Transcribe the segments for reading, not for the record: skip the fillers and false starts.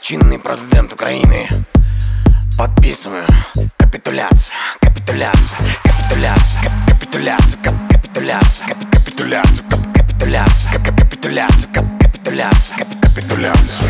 чинный президент Украины. Подписываю капитуляцию, капитуляцию, капитуляцию, капитуляцию, капитуляцию, капитуляцию, капитуляцию, капитуляцию, капитуляцию, капитуляцию.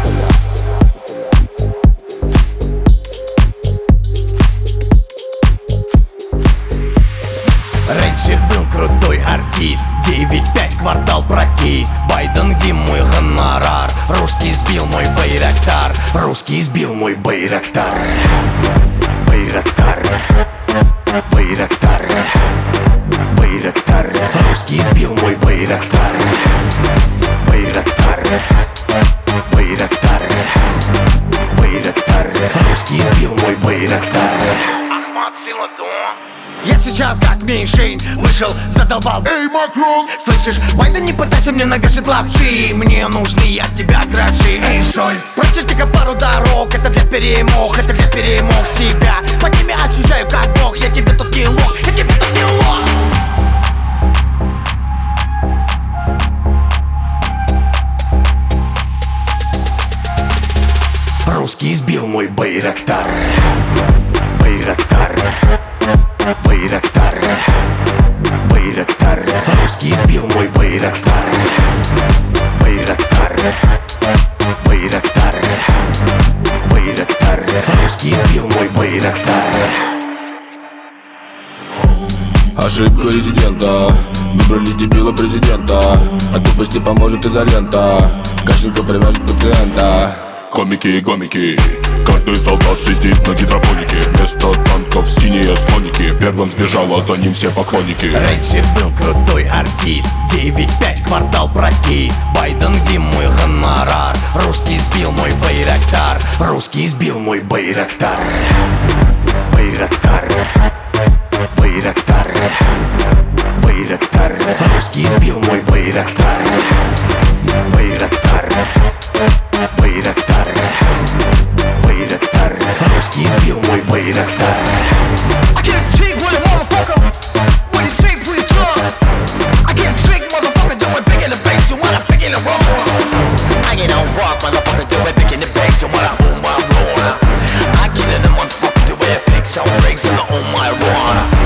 Раньше был крутой артист, 9-5 квартал прокист. Байден, где мой гонорар? Русский сбил мой Байрактар. Русский сбил мой Байрактар. Байрактар. Байрактар. Байрактар. Русский сбил мой Байрактар. Байрактар. Байрактар. Байрактар. Русский сбил мой Байрактар. Ахмат Силадон. Я сейчас как мишень вышел, задолбал. Эй, Макрон! Слышишь, Байден, не пытайся мне навешать лапши. Мне нужны от тебя гроши. Эй, Шольц, прочерти-ка пару дорог. Это для перемог, это для перемог себя. Под ними ощущаю как бог. Я тебе тут не лох, я тебе тут не лох. Русский сбил мой Байрактар. Байрактар. Байрактар. Байрактар. Русский сбил мой Байрактар. Байрактар. Байрактар. Байрактар. Русский сбил мой Байрактар. Ошибка резидента. Выбрали дебила президента. От тупости поможет изолента. Кашелька привяжет пациента. Комики и гомики. Каждый солдат сидит на гидропонике. Вместо танков синие слоники. Первым сбежал, а за ним все поклонники. Раньше был крутой артист, 9-5 квартал прокист. Байден, где мой гонорар? Русский сбил мой Байрактар. Русский сбил мой Байрактар. Байрактар. Байрактар. Байрактар. Русский сбил мой Байрактар. Байрактар. Байрактар. Байрактар. Русский сбил мой Байрактар. I can't take with a motherfucker. When you say for your drug. I can't trick motherfucker. Do it big in the bank. So when I pick in the roll. I get on rock motherfucker. Do it big in the bank. So when I own my roll. I get in the motherfucker. Do it big. So breaks and I own my roll.